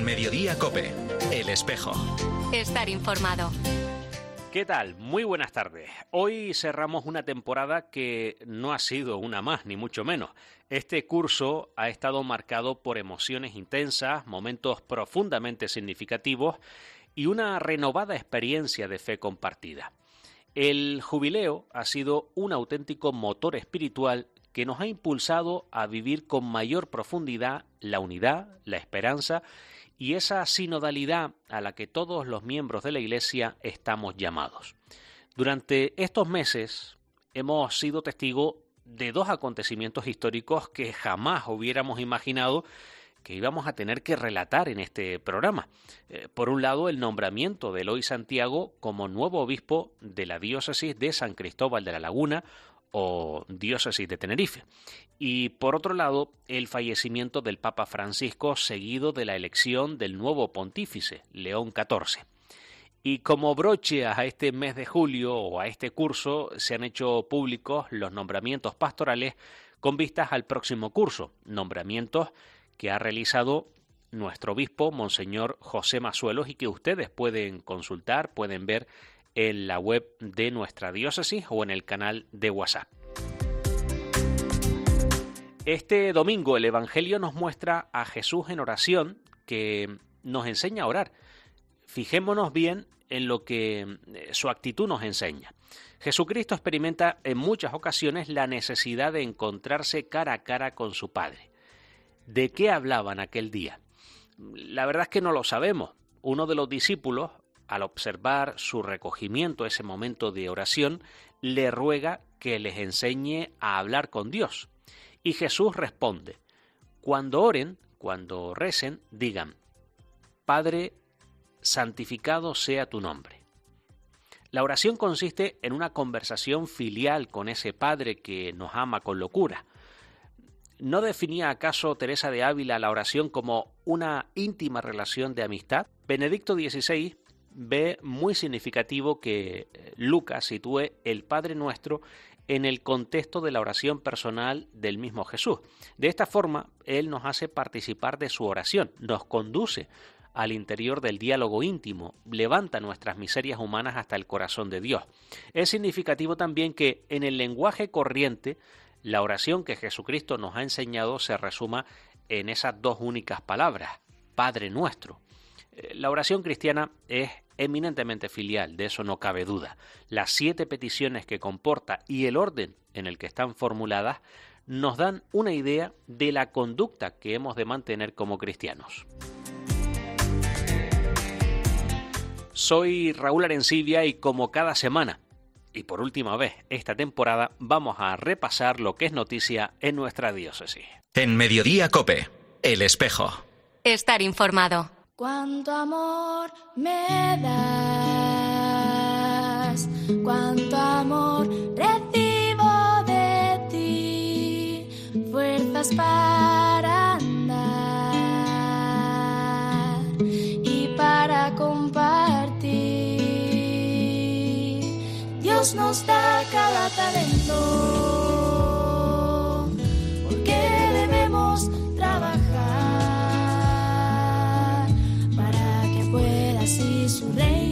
En Mediodía COPE, El Espejo. Estar informado. ¿Qué tal? Muy buenas tardes. Hoy cerramos una temporada que no ha sido una más, ni mucho menos. Este curso ha estado marcado por emociones intensas, momentos profundamente significativos y una renovada experiencia de fe compartida. El jubileo ha sido un auténtico motor espiritual que nos ha impulsado a vivir con mayor profundidad la unidad, la esperanza y esa sinodalidad a la que todos los miembros de la Iglesia estamos llamados. Durante estos meses hemos sido testigos de dos acontecimientos históricos que jamás hubiéramos imaginado que íbamos a tener que relatar en este programa. Por un lado, el nombramiento de Eloy Santiago como nuevo obispo de la diócesis de San Cristóbal de la Laguna o diócesis de Tenerife. Y por otro lado, el fallecimiento del Papa Francisco seguido de la elección del nuevo pontífice, León XIV. Y como broche a este mes de julio o a este curso se han hecho públicos los nombramientos pastorales con vistas al próximo curso, nombramientos que ha realizado nuestro obispo, Monseñor José Masuelos, y que ustedes pueden consultar, pueden ver en la web de nuestra diócesis o en el canal de WhatsApp. Este domingo el Evangelio nos muestra a Jesús en oración, que nos enseña a orar. Fijémonos bien en lo que su actitud nos enseña. Jesucristo experimenta en muchas ocasiones la necesidad de encontrarse cara a cara con su Padre. ¿De qué hablaban aquel día? La verdad es que no lo sabemos. Uno de los discípulos, al observar su recogimiento, ese momento de oración, le ruega que les enseñe a hablar con Dios. Y Jesús responde: cuando oren, cuando recen, digan: Padre, santificado sea tu nombre. La oración consiste en una conversación filial con ese Padre que nos ama con locura. ¿No definía acaso Teresa de Ávila la oración como una íntima relación de amistad? Benedicto XVI ve muy significativo que Lucas sitúe el Padre Nuestro en el contexto de la oración personal del mismo Jesús. De esta forma, Él nos hace participar de su oración, nos conduce al interior del diálogo íntimo, levanta nuestras miserias humanas hasta el corazón de Dios. Es significativo también que en el lenguaje corriente, la oración que Jesucristo nos ha enseñado se resuma en esas dos únicas palabras: Padre Nuestro. La oración cristiana es eminentemente filial, de eso no cabe duda. Las 7 peticiones que comporta y el orden en el que están formuladas nos dan una idea de la conducta que hemos de mantener como cristianos. Soy Raúl Arencibia y como cada semana, y por última vez esta temporada, vamos a repasar lo que es noticia en nuestra diócesis. En Mediodía COPE, El Espejo. Estar informado. Cuánto amor me das, cuánto amor recibo de ti, fuerzas para andar y para compartir. Dios nos da cada talento, porque debemos trabajar para que pueda así su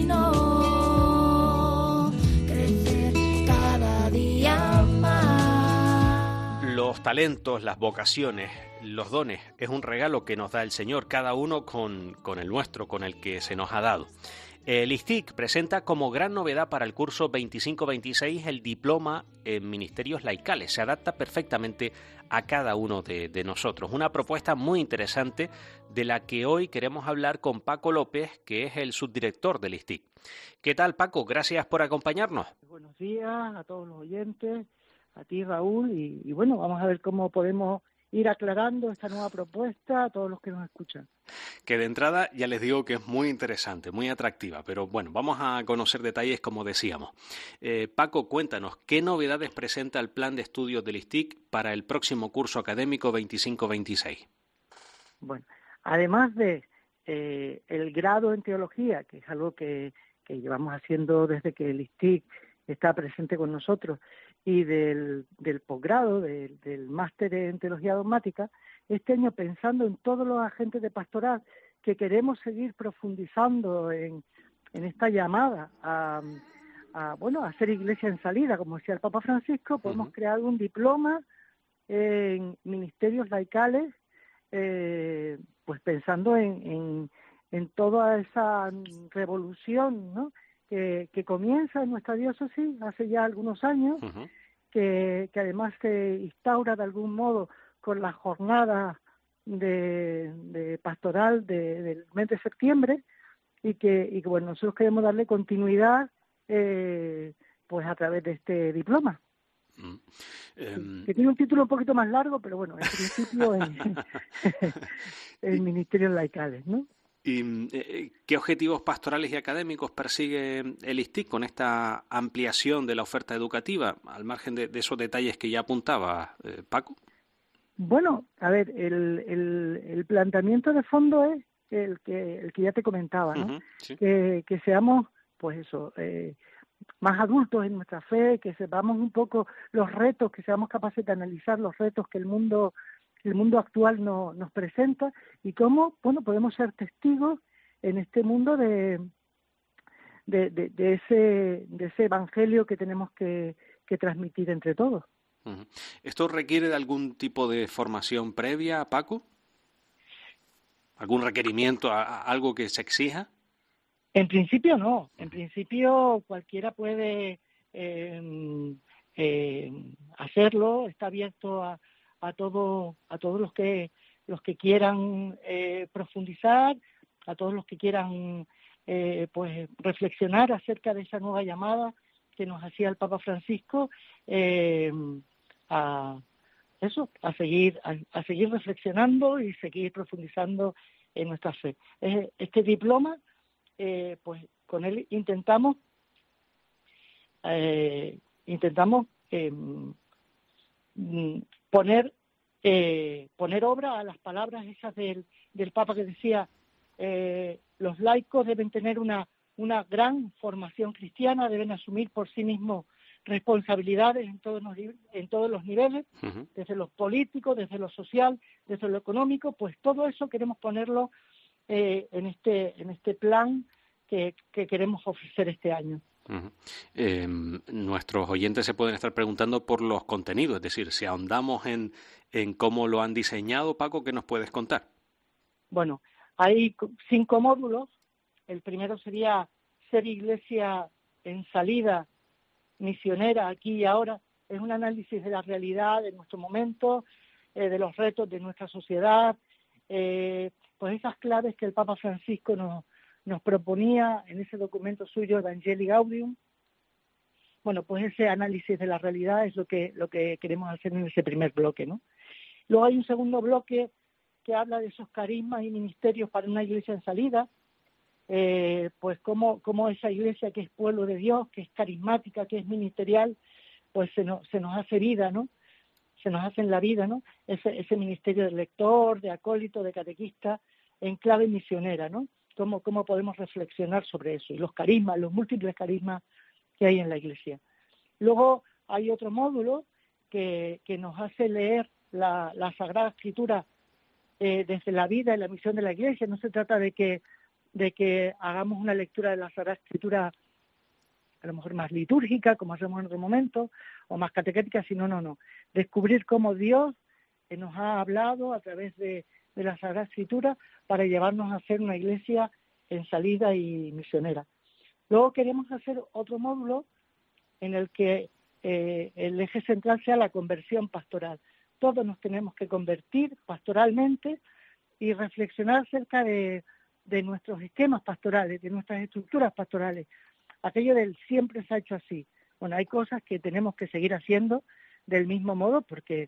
reino crecer cada día más. Los talentos, las vocaciones, los dones, es un regalo que nos da el Señor, cada uno con el nuestro, con el que se nos ha dado. El ISTIC presenta como gran novedad para el curso 25-26 el diploma en ministerios laicales. Se adapta perfectamente a cada uno de nosotros. Una propuesta muy interesante de la que hoy queremos hablar con Paco López, que es el subdirector del ISTIC. ¿Qué tal, Paco? Gracias por acompañarnos. Buenos días a todos los oyentes, a ti, Raúl, y bueno, vamos a ver cómo podemos ir aclarando esta nueva propuesta a todos los que nos escuchan. Que de entrada ya les digo que es muy interesante, muy atractiva, pero bueno, vamos a conocer detalles como decíamos. Paco, cuéntanos, ¿qué novedades presenta el plan de estudios del ISTIC para el próximo curso académico 25-26? Bueno, además de el grado en teología, que es algo que llevamos haciendo desde que el ISTIC está presente con nosotros, y del posgrado, del máster en teología dogmática, este año pensando en todos los agentes de pastoral que queremos seguir profundizando en esta llamada a ser iglesia en salida, como decía el Papa Francisco, podemos crear un diploma en ministerios laicales, pues pensando en toda esa revolución, ¿no?, que comienza en nuestra diócesis hace ya algunos años, que además se instaura de algún modo con la jornada de pastoral del mes de septiembre, y que bueno, nosotros queremos darle continuidad pues a través de este diploma. Que tiene un título un poquito más largo, pero bueno, en principio en ministerios laicales, ¿no? ¿Y qué objetivos pastorales y académicos persigue el ISTIC con esta ampliación de la oferta educativa, al margen de esos detalles que ya apuntaba Paco? Bueno, a ver, el planteamiento de fondo es el que ya te comentaba, ¿no? Sí. Que seamos, pues eso, más adultos en nuestra fe, que sepamos un poco los retos, que seamos capaces de analizar los retos que el mundo actual nos presenta, y cómo, bueno, podemos ser testigos en este mundo de ese evangelio que tenemos que transmitir entre todos. ¿Esto requiere de algún tipo de formación previa, Paco? ¿Algún requerimiento, algo que se exija? En principio no. En principio cualquiera puede hacerlo. Está abierto a todos los que quieran profundizar, a todos los que quieran pues reflexionar acerca de esa nueva llamada que nos hacía el Papa Francisco, a seguir reflexionando y seguir profundizando en nuestra fe. Este diploma, pues con él intentamos poner obra a las palabras esas del Papa, que decía los laicos deben tener una gran formación cristiana, deben asumir por sí mismos responsabilidades en todos los niveles, desde lo político, desde lo social, desde lo económico. Pues todo eso queremos ponerlo en este plan que queremos ofrecer este año. Nuestros oyentes se pueden estar preguntando por los contenidos, es decir, si ahondamos en cómo lo han diseñado, Paco, ¿qué nos puedes contar? Bueno, hay 5 módulos. El primero sería ser iglesia en salida, misionera aquí y ahora. Es un análisis de la realidad de nuestro momento, de los retos de nuestra sociedad, pues esas claves que el Papa Francisco nos proponía en ese documento suyo, Evangelii Gaudium. Bueno, pues ese análisis de la realidad es lo que queremos hacer en ese primer bloque, ¿no? Luego hay un segundo bloque que habla de esos carismas y ministerios para una iglesia en salida, pues cómo esa iglesia que es pueblo de Dios, que es carismática, que es ministerial, pues se nos hace vida, ¿no? Se nos hace en la vida, ¿no? Ese ministerio de lector, de acólito, de catequista, en clave misionera, ¿no? Cómo podemos reflexionar sobre eso, y los carismas, los múltiples carismas que hay en la iglesia. Luego hay otro módulo que nos hace leer la Sagrada Escritura desde la vida y la misión de la iglesia. No se trata de que hagamos una lectura de la Sagrada Escritura a lo mejor más litúrgica, como hacemos en otro momento, o más catequética, sino no. Descubrir cómo Dios nos ha hablado a través de la Sagrada Escritura para llevarnos a ser una iglesia en salida y misionera. Luego queremos hacer otro módulo en el que el eje central sea la conversión pastoral. Todos nos tenemos que convertir pastoralmente y reflexionar acerca de nuestros esquemas pastorales, de nuestras estructuras pastorales. Aquello del siempre se ha hecho así. Bueno, hay cosas que tenemos que seguir haciendo del mismo modo porque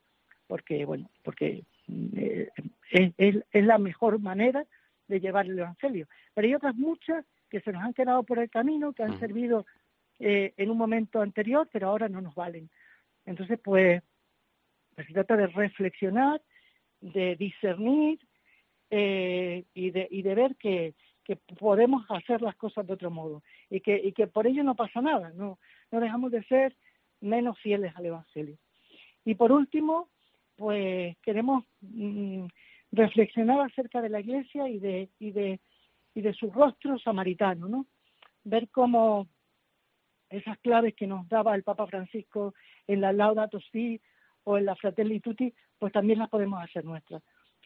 es la mejor manera de llevar el Evangelio. Pero hay otras muchas que se nos han quedado por el camino, que han servido en un momento anterior, pero ahora no nos valen. Entonces, pues se trata de reflexionar, de discernir y de ver que podemos hacer las cosas de otro modo y que por ello no pasa nada, no dejamos de ser menos fieles al Evangelio. Y por último, pues queremos reflexionar acerca de la Iglesia y de su rostro samaritano, ¿no? Ver cómo esas claves que nos daba el Papa Francisco en la Laudato Si o en la Fratelli Tutti, pues también las podemos hacer nuestras.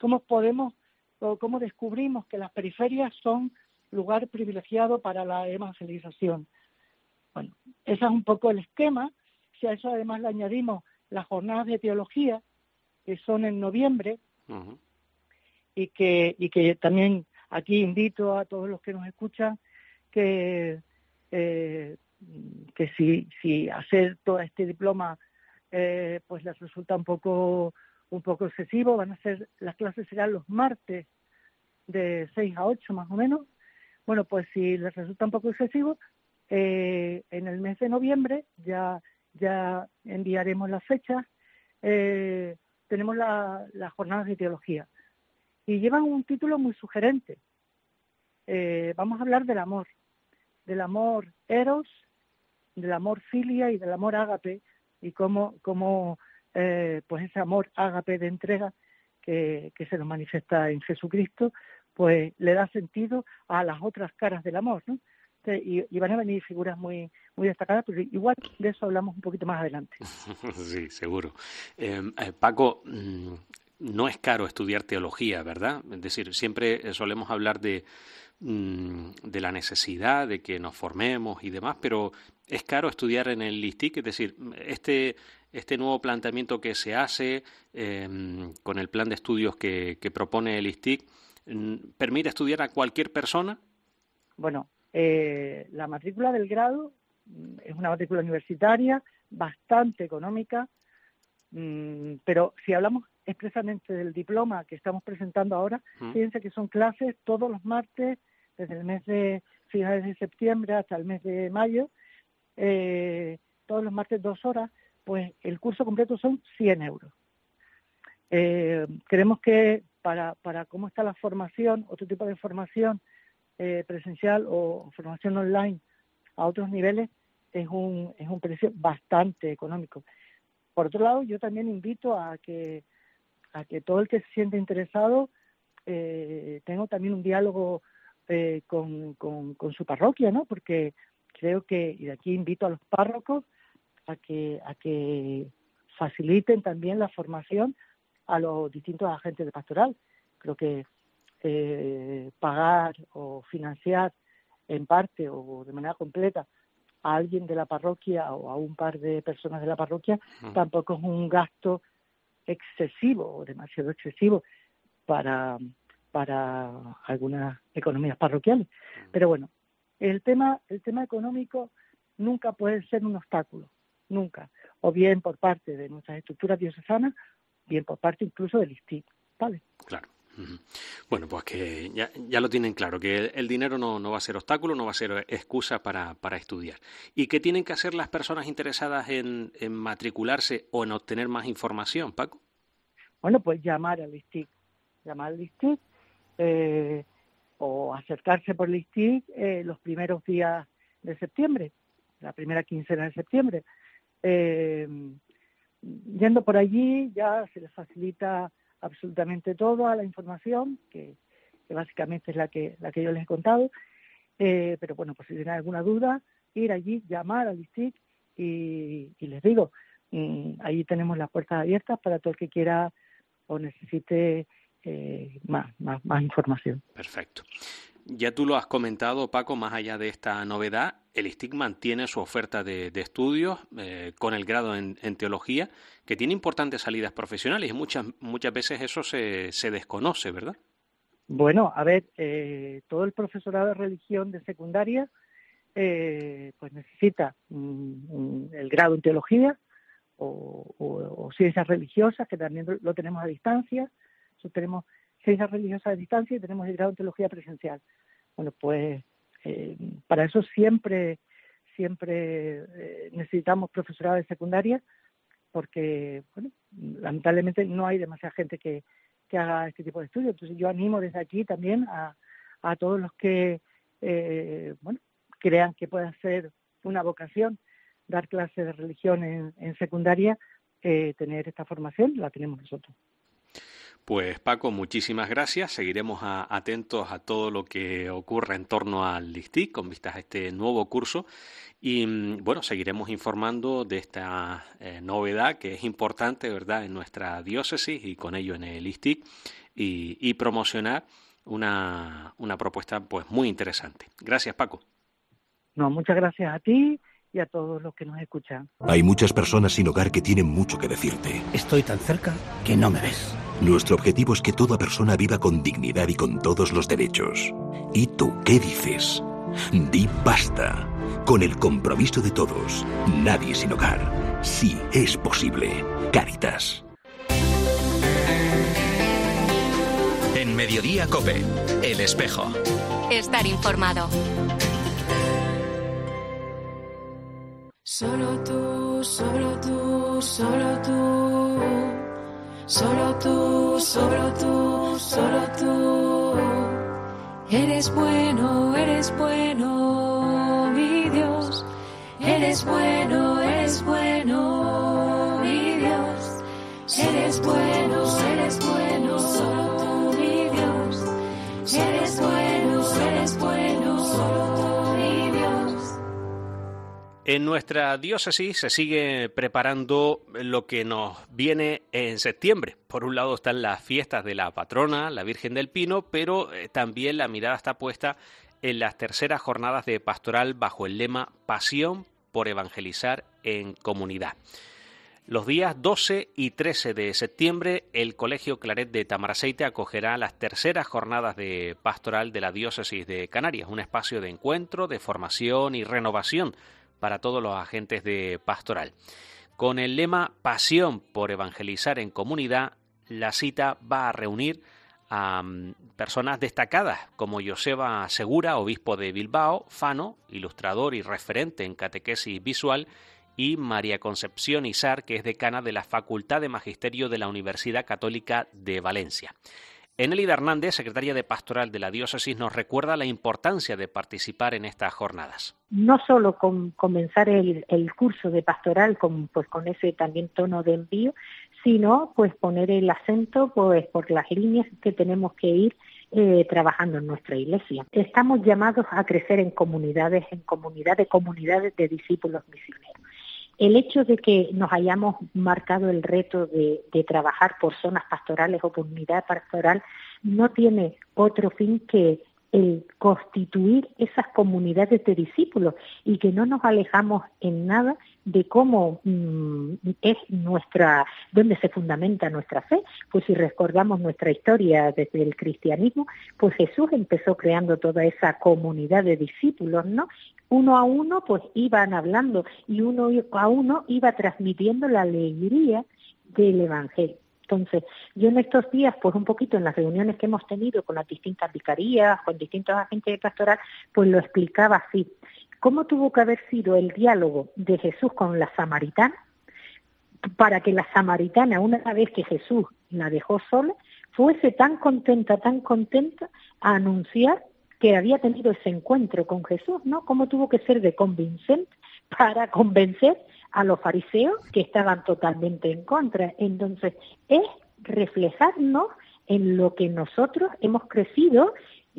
Cómo descubrimos que las periferias son lugar privilegiado para la evangelización. Bueno, ese es un poco el esquema. Si a eso además le añadimos las jornadas de teología, que son en noviembre, Uh-huh. y que también aquí invito a todos los que nos escuchan que si hacer todo este diploma pues les resulta un poco excesivo, las clases serán los martes de 6 a 8 más o menos. Bueno, pues si les resulta un poco excesivo, en el mes de noviembre ya enviaremos las fechas. Tenemos las jornadas de teología y llevan un título muy sugerente. Vamos a hablar del amor eros, del amor filia y del amor ágape, y cómo pues ese amor ágape de entrega que se nos manifiesta en Jesucristo, pues le da sentido a las otras caras del amor, ¿no? Y van a venir figuras muy destacadas, pero igual de eso hablamos un poquito más adelante. Sí, seguro. Paco, no es caro estudiar teología, ¿verdad? Es decir, siempre solemos hablar de la necesidad de que nos formemos y demás, pero es caro estudiar en el ISTIC. Es decir, este nuevo planteamiento que se hace con el plan de estudios que propone el ISTIC, ¿permite estudiar a cualquier persona? Bueno, la matrícula del grado es una matrícula universitaria bastante económica, pero si hablamos expresamente del diploma que estamos presentando ahora, fíjense que son clases todos los martes, desde el mes de finales de septiembre hasta el mes de mayo, todos los martes 2 horas, pues el curso completo son 100 euros. Creemos que para cómo está la formación, otro tipo de formación presencial o formación online a otros niveles, es un precio bastante económico. Por otro lado, yo también invito a que todo el que se siente interesado tenga también un diálogo con su parroquia, ¿no? Porque creo que, y de aquí invito a los párrocos a que faciliten también la formación a los distintos agentes de pastoral. Creo que pagar o financiar en parte o de manera completa a alguien de la parroquia o a un par de personas de la parroquia tampoco es un gasto excesivo o demasiado excesivo para algunas economías parroquiales. Pero bueno, el tema económico nunca puede ser un obstáculo, nunca, o bien por parte de nuestras estructuras diocesanas, bien por parte incluso del ISTIC, ¿vale? Claro. Bueno, pues que ya lo tienen claro, que el dinero no va a ser obstáculo, no va a ser excusa para estudiar. ¿Y qué tienen que hacer las personas interesadas en matricularse o en obtener más información, Paco? Bueno, pues llamar al ISTIC o acercarse por el ISTIC los primeros días de septiembre, la primera quincena de septiembre. Yendo por allí ya se les facilita absolutamente toda la información, que básicamente es la que yo les he contado, pero bueno, pues si tienen alguna duda, ir allí, llamar al ISTIC y les digo, allí tenemos las puertas abiertas para todo el que quiera o necesite más información. Perfecto. Ya tú lo has comentado, Paco, más allá de esta novedad, el ISTIC mantiene su oferta de estudios con el grado en teología, que tiene importantes salidas profesionales y muchas veces eso se desconoce, ¿verdad? Bueno, a ver, todo el profesorado de religión de secundaria pues necesita el grado en teología o ciencias religiosas, que también lo tenemos a distancia. Nosotros tenemos ciencias religiosas a distancia y tenemos el grado en teología presencial. Bueno, pues para eso siempre necesitamos profesorado de secundaria, porque bueno, lamentablemente no hay demasiada gente que haga este tipo de estudios. Entonces yo animo desde aquí también a todos los que crean que pueda ser una vocación dar clases de religión en secundaria, tener esta formación, la tenemos nosotros. Pues Paco, muchísimas gracias. Seguiremos atentos a todo lo que ocurra en torno al LICTIC con vistas a este nuevo curso y bueno, seguiremos informando de esta novedad que es importante, ¿verdad?, en nuestra diócesis y con ello en el LICTIC y promocionar una propuesta pues muy interesante. Gracias, Paco. No, muchas gracias a ti y a todos los que nos escuchan. Hay muchas personas sin hogar que tienen mucho que decirte. Estoy tan cerca que no me ves. Nuestro objetivo es que toda persona viva con dignidad y con todos los derechos. ¿Y tú qué dices? Di basta. Con el compromiso de todos. Nadie sin hogar. Sí, es posible. Cáritas. En Mediodía COPE, El Espejo. Estar informado. Solo tú, solo tú, solo tú. Solo tú, solo tú, solo tú. Eres bueno, mi Dios. Eres bueno, mi Dios. Eres bueno, solo tú, mi Dios. Eres bueno, solo tú, mi Dios. En nuestra diócesis se sigue preparando lo que nos viene en septiembre. Por un lado están las fiestas de la patrona, la Virgen del Pino, pero también la mirada está puesta en las terceras jornadas de pastoral bajo el lema Pasión por evangelizar en comunidad. Los días 12 y 13 de septiembre, el Colegio Claret de Tamaraceite acogerá las terceras jornadas de pastoral de la diócesis de Canarias, un espacio de encuentro, de formación y renovación para todos los agentes de pastoral. Con el lema Pasión por evangelizar en comunidad, la cita va a reunir a personas destacadas como Joseba Segura, obispo de Bilbao, Fano, ilustrador y referente en catequesis visual, y María Concepción Izar, que es decana de la Facultad de Magisterio de la Universidad Católica de Valencia. Enelida Hernández, secretaria de Pastoral de la Diócesis, nos recuerda la importancia de participar en estas jornadas. No solo con comenzar el curso de pastoral con ese también tono de envío, sino pues poner el acento pues por las líneas que tenemos que ir trabajando en nuestra iglesia. Estamos llamados a crecer en comunidades de discípulos misioneros. El hecho de que nos hayamos marcado el reto de trabajar por zonas pastorales o por unidad pastoral no tiene otro fin que el constituir esas comunidades de discípulos y que no nos alejamos en nada de cómo es dónde se fundamenta nuestra fe. Pues si recordamos nuestra historia desde el cristianismo, pues Jesús empezó creando toda esa comunidad de discípulos, ¿no? Uno a uno pues iban hablando y uno a uno iba transmitiendo la alegría del Evangelio. Entonces, yo en estos días, pues un poquito en las reuniones que hemos tenido con las distintas vicarías, con distintos agentes de pastoral, pues lo explicaba así. ¿Cómo tuvo que haber sido el diálogo de Jesús con la samaritana para que la samaritana, una vez que Jesús la dejó sola, fuese tan contenta a anunciar que había tenido ese encuentro con Jesús, ¿no? ¿Cómo tuvo que ser de convincente para convencer a los fariseos que estaban totalmente en contra? Entonces, es reflejarnos en lo que nosotros hemos crecido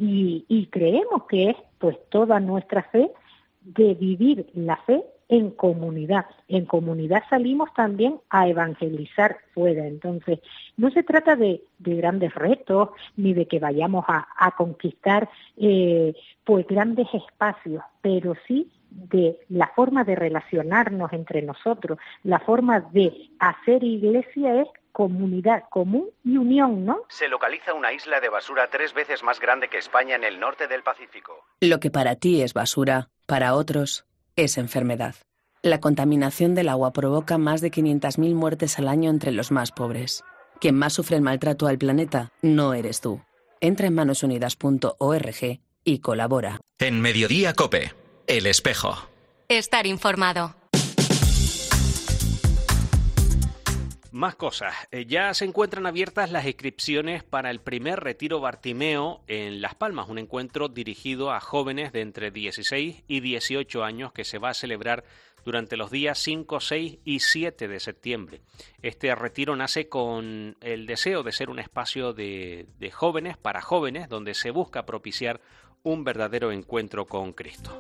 y creemos que es pues toda nuestra fe de vivir la fe en comunidad. En comunidad salimos también a evangelizar fuera. Entonces, no se trata de grandes retos ni de que vayamos a conquistar pues grandes espacios, pero sí de la forma de relacionarnos entre nosotros, la forma de hacer iglesia es comunidad, común y unión, ¿no? Se localiza una isla de basura 3 veces más grande que España en el norte del Pacífico. Lo que para ti es basura, para otros es enfermedad. La contaminación del agua provoca más de 500.000 muertes al año entre los más pobres. Quien más sufre el maltrato al planeta no eres tú. Entra en manosunidas.org y colabora. En Mediodía COPE, El Espejo. Estar informado. Más cosas. Ya se encuentran abiertas las inscripciones para el primer retiro Bartimeo en Las Palmas, un encuentro dirigido a jóvenes de entre 16 y 18 años que se va a celebrar durante los días 5, 6 y 7 de septiembre. Este retiro nace con el deseo de ser un espacio de jóvenes para jóvenes, donde se busca propiciar un verdadero encuentro con Cristo.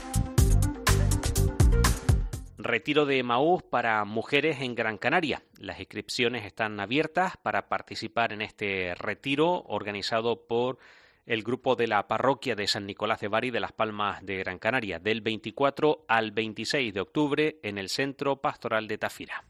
Retiro de Emaús para mujeres en Gran Canaria. Las inscripciones están abiertas para participar en este retiro organizado por el grupo de la parroquia de San Nicolás de Bari de Las Palmas de Gran Canaria, del 24 al 26 de octubre en el Centro Pastoral de Tafira.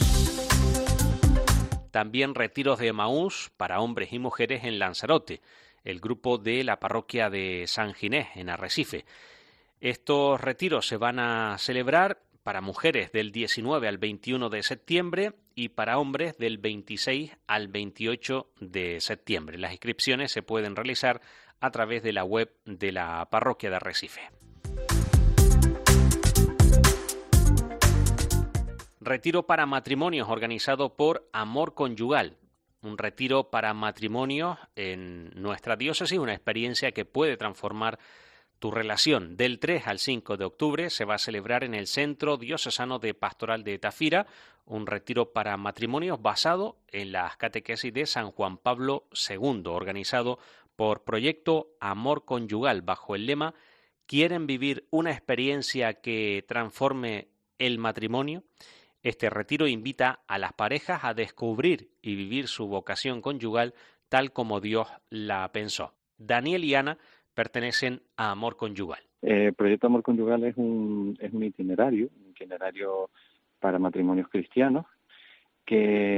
También retiros de Emaús para hombres y mujeres en Lanzarote, el grupo de la parroquia de San Ginés en Arrecife. Estos retiros se van a celebrar para mujeres del 19 al 21 de septiembre y para hombres del 26 al 28 de septiembre. Las inscripciones se pueden realizar a través de la web de la parroquia de Arrecife. Retiro para matrimonios organizado por Amor Conyugal. Un retiro para matrimonios en nuestra diócesis, una experiencia que puede transformar tu relación. Del 3 al 5 de octubre se va a celebrar en el Centro Diocesano de Pastoral de Tafira un retiro para matrimonios basado en las catequesis de San Juan Pablo II, organizado por Proyecto Amor Conyugal bajo el lema ¿Quieren vivir una experiencia que transforme el matrimonio? Este retiro invita a las parejas a descubrir y vivir su vocación conyugal tal como Dios la pensó. Daniel y Ana pertenecen a Amor Conyugal. Proyecto Amor Conyugal es un itinerario para matrimonios cristianos que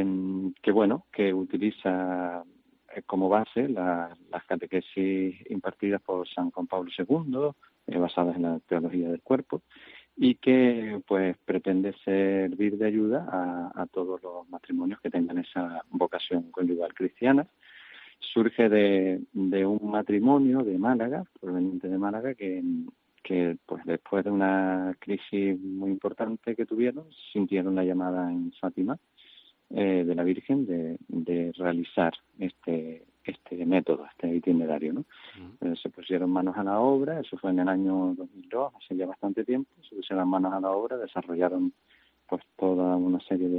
utiliza como base las catequesis impartidas por San Juan Pablo II, basadas en la teología del cuerpo, y que pues pretende servir de ayuda a todos los matrimonios que tengan esa vocación conyugal cristiana. Surge de un matrimonio de Málaga, proveniente de Málaga, que pues después de una crisis muy importante que tuvieron, sintieron la llamada en Fátima de la Virgen de realizar este método, este itinerario, ¿no? Se pusieron manos a la obra, eso fue en el año 2002, hace ya bastante tiempo, se pusieron manos a la obra, desarrollaron pues toda una serie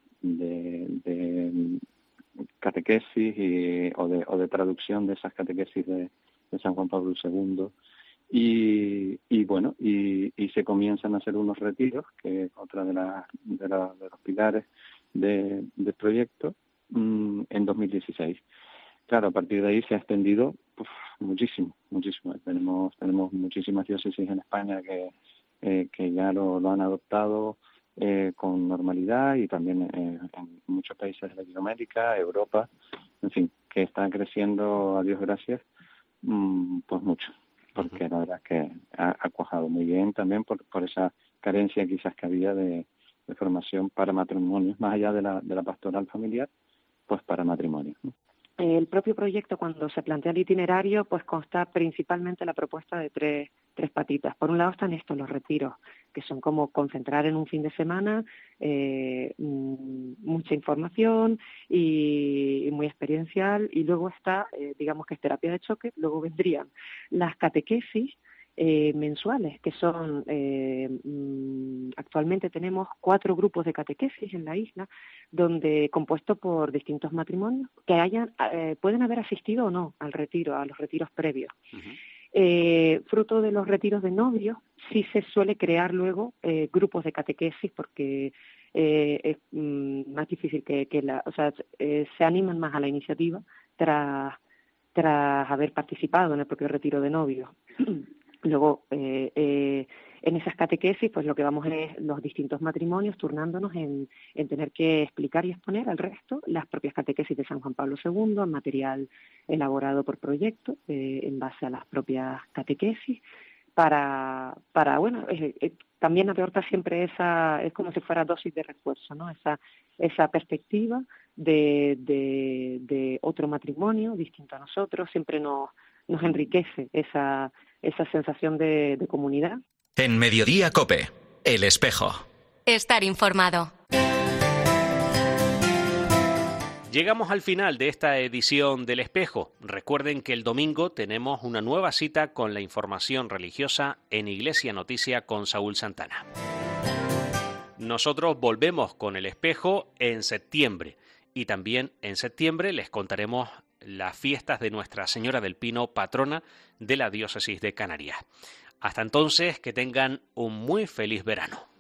de catequesis o de traducción de esas catequesis de San Juan Pablo II y se comienzan a hacer unos retiros, que es otra de los pilares del proyecto, en 2016. Claro, a partir de ahí se ha extendido muchísimo. Tenemos muchísimas diócesis en España que ya lo han adoptado con normalidad, y también en muchos países de Latinoamérica, Europa, en fin, que están creciendo, a Dios gracias, pues mucho, porque la verdad es que ha cuajado muy bien también por esa carencia quizás que había de formación para matrimonios, más allá de la pastoral familiar, pues para matrimonios, ¿no? El propio proyecto, cuando se plantea el itinerario, pues consta principalmente la propuesta de tres patitas. Por un lado están estos, los retiros, que son como concentrar en un fin de semana mucha información y muy experiencial, y luego está, digamos que es terapia de choque. Luego vendrían las catequesis mensuales, que son, actualmente tenemos 4 grupos de catequesis en la isla, donde compuesto por distintos matrimonios que pueden haber asistido o no al retiro, a los retiros previos. Fruto de los retiros de novios, sí se suele crear luego grupos de catequesis, porque es más difícil se animan más a la iniciativa tras haber participado en el propio retiro de novios. Luego, en esas catequesis, pues lo que vamos es los distintos matrimonios turnándonos en tener que explicar y exponer al resto las propias catequesis de San Juan Pablo II, material elaborado por proyecto en base a las propias catequesis, para también aporta siempre es como si fuera dosis de refuerzo, ¿no? Esa perspectiva de otro matrimonio distinto a nosotros, siempre nos enriquece esa sensación de comunidad. En Mediodía COPE, El Espejo. Estar informado. Llegamos al final de esta edición del Espejo. Recuerden que el domingo tenemos una nueva cita con la información religiosa en Iglesia Noticia con Saúl Santana. Nosotros volvemos con El Espejo en septiembre y también en septiembre les contaremos las fiestas de Nuestra Señora del Pino, patrona de la Diócesis de Canarias. Hasta entonces, que tengan un muy feliz verano.